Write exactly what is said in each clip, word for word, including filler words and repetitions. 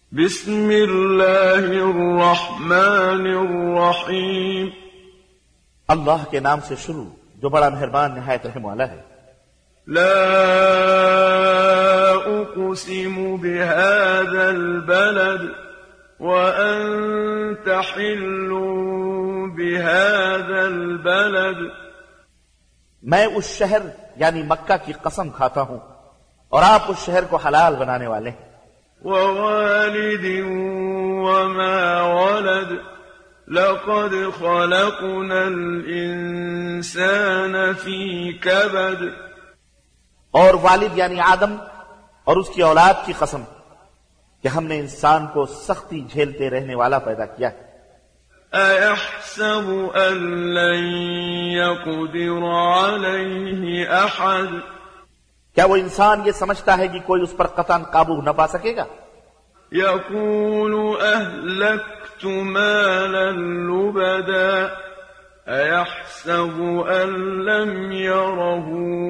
بسم اللہ الرحمن الرحیم اللہ کے نام سے شروع جو بڑا مہربان نہایت رحم والا ہے۔ لا اقسم بهذا البلد وانت حل بهذا البلد، میں اس شہر یعنی مکہ کی قسم کھاتا ہوں اور آپ اس شہر کو حلال بنانے والے ہیں۔ ووالد وما ولد لقد خلقنا الإنسان في كبد، اور والد یعنی آدم اور اس کی اولاد کی قسم کہ ہم نے انسان کو سختی جھیلتے رہنے والا پیدا کیا ہے۔ أيحسب أن لن يقدر عليه أحد، کیا وہ انسان یہ سمجھتا ہے کہ کوئی اس پر قطعاً قابو نہ پا سکے گا؟ يقول أهلكت مالا لبدا أيحسب أن لم يره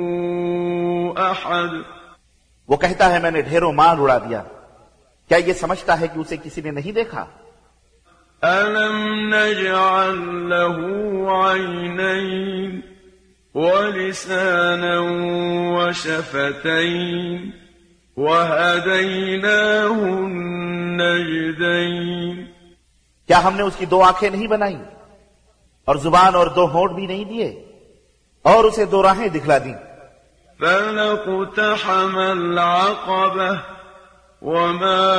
أحد، وہ کہتا ہے میں نے ڈھیروں مال اڑا دیا، کیا یہ سمجھتا ہے کہ اسے کسی نے نہیں دیکھا؟ ألم نجعل له عينين ولسانا وشفتين وهديناه النجدين، کیا ہم نے اس کی دو آنکھیں نہیں بنائی اور زبان اور دو ہونٹ بھی نہیں دیے اور اسے دو راہیں دکھلا دیں؟ فلقتحم العقبة وما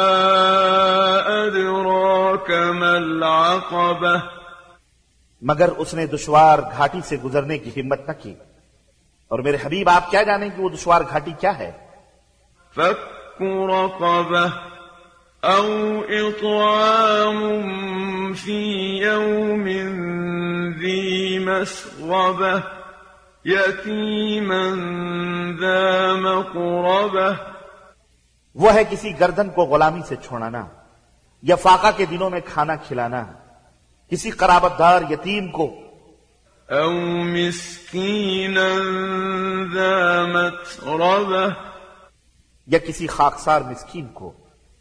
أدراك ما العقبة، مگر اس نے دشوار گھاٹی سے گزرنے کی ہمت نہ کی، اور میرے حبیب آپ کیا جانیں کہ وہ دشوار گھاٹی کیا ہے؟ فك رقبة أو إطعام في يوم ذي مسغبة يتيما ذا مقربة، وہ ہے کسی گردن کو غلامی سے چھوڑانا یا فاقہ کے دنوں میں کھانا کھلانا کسی قرابت دار یتیم کو، أو مسكينا ذا متربة، یا کسی خاکسار مسکین کو۔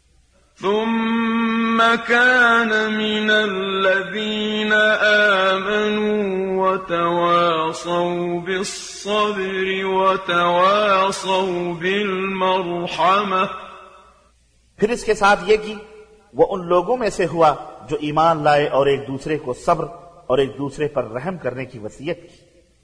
ثم كان من الذين آمنوا وتواصوا بالصبر وتواصوا بالمرحمة، پھر اس کے ساتھ یہ کہ وہ ان لوگوں میں سے ہوا جو ایمان لائے اور ایک دوسرے کو صبر اور ایک دوسرے پر رحم کرنے کی وصیت کی۔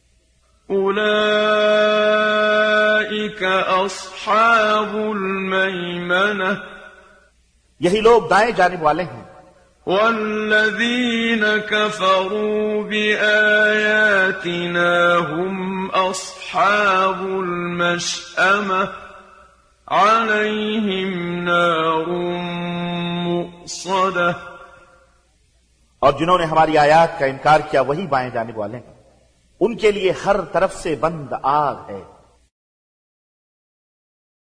أولئك أصحاب الميمنة، یہی لوگ دائیں جانب والے ہیں۔ والذين كفروا بآياتنا هم أصحاب المشأمة عليهم نار مؤصدة، اور جنہوں نے ہماری آیات کا انکار کیا وہی بائیں جانب والے ہیں، ان کے لیے ہر طرف سے بند آگ ہے۔